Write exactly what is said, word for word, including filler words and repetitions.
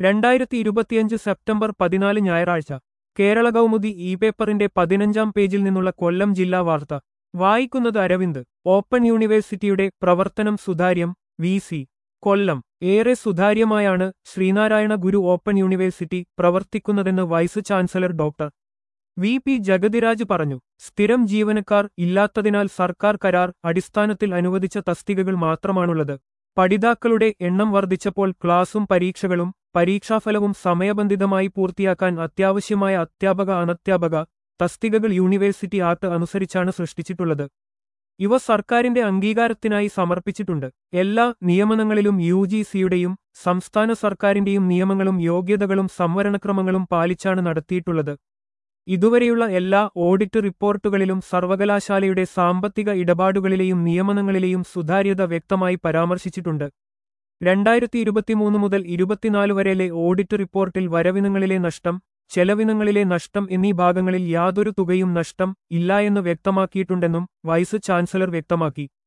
രണ്ടായിരത്തി ഇരുപത്തിയഞ്ച് സെപ്റ്റംബർ പതിനാല് ഞായറാഴ്ച കേരള കൗമുദി ഇ പേപ്പറിന്റെ പതിനഞ്ചാം പേജിൽ നിന്നുള്ള കൊല്ലം ജില്ലാ വാർത്ത വായിക്കുന്നത് അരവിന്ദ്. ഓപ്പൺ യൂണിവേഴ്സിറ്റിയുടെ പ്രവർത്തനം സുതാര്യം. V C Kollam. ഏറെ സുതാര്യമായാണ് ശ്രീനാരായണ ഗുരു ഓപ്പൺ യൂണിവേഴ്സിറ്റി പ്രവർത്തിക്കുന്നതെന്ന് vice chancellor doctor V P Jagathiraj പറഞ്ഞു. സ്ഥിരം ജീവനക്കാർ ഇല്ലാത്തതിനാൽ സർക്കാർ കരാർ അടിസ്ഥാനത്തിൽ അനുവദിച്ച തസ്തികകൾ മാത്രമാണുള്ളത്. പഠിതാക്കളുടെ എണ്ണം വർദ്ധിച്ചപ്പോൾ ക്ലാസും പരീക്ഷകളും പരീക്ഷാഫലവും സമയബന്ധിതമായി പൂർത്തിയാക്കാൻ അത്യാവശ്യമായ അധ്യാപക അനധ്യാപക തസ്തികകൾ യൂണിവേഴ്സിറ്റി ആക്ട് അനുസരിച്ചാണ് സൃഷ്ടിച്ചിട്ടുള്ളത്. ഇവ സർക്കാരിന്റെ അംഗീകാരത്തിനായി സമർപ്പിച്ചിട്ടുണ്ട്. എല്ലാ നിയമനങ്ങളിലും യു ജി സിയുടെയും സംസ്ഥാന സർക്കാരിന്റെയും നിയമങ്ങളും യോഗ്യതകളും സംവരണക്രമങ്ങളും പാലിച്ചാണ് നടത്തിയിട്ടുള്ളത്. ഇതുവരെയുള്ള എല്ലാ ഓഡിറ്റ് റിപ്പോർട്ടുകളിലും സർവകലാശാലയുടെ സാമ്പത്തിക ഇടപാടുകളിലെയും നിയമനങ്ങളിലെയും സുതാര്യത വ്യക്തമായി പരാമർശിച്ചിട്ടുണ്ട്. രണ്ടായിരത്തി ഇരുപത്തിമൂന്ന് മുതൽ ഇരുപത്തിനാല് വരെയിലെ ഓഡിറ്റ് റിപ്പോർട്ടിൽ വരവിനങ്ങളിലെ നഷ്ടം, ചെലവിനങ്ങളിലെ നഷ്ടം എന്നീ ഭാഗങ്ങളിൽ യാതൊരു തുകയും നഷ്ടം ഇല്ലായെന്ന് വ്യക്തമാക്കിയിട്ടുണ്ടെന്നും വൈസ് ചാൻസലർ വ്യക്തമാക്കി.